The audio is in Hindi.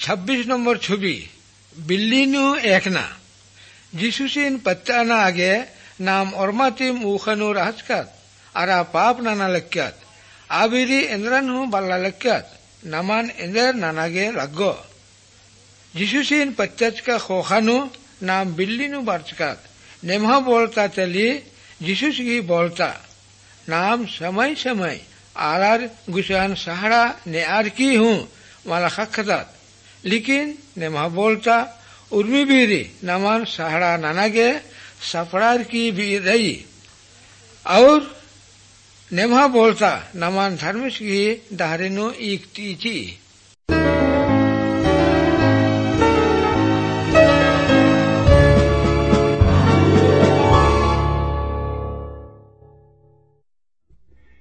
26 नंबर छुबी बिल्लीनु एकना जिसुसिन पत्ताना आगे नाम ormatim ukhanu rahaskat ara pap nana lekyat abiri endranhu balla lekyat naman ender nanage laggo जिसुसिन पत्तच का खोखानु नाम बिल्लीनु बार्चकात नेमहा बोलता चली जिसुस की बोलता नाम समय समय आलार गुसान सहारा ने आर की हूँ माला खखतात लेकिन नेमहा बोलता उर्मी बीरी नमान सहारा नानागे सपड़ार की भी रही और नेमहा बोलता नमान धर्मस की दारिनो एक तीची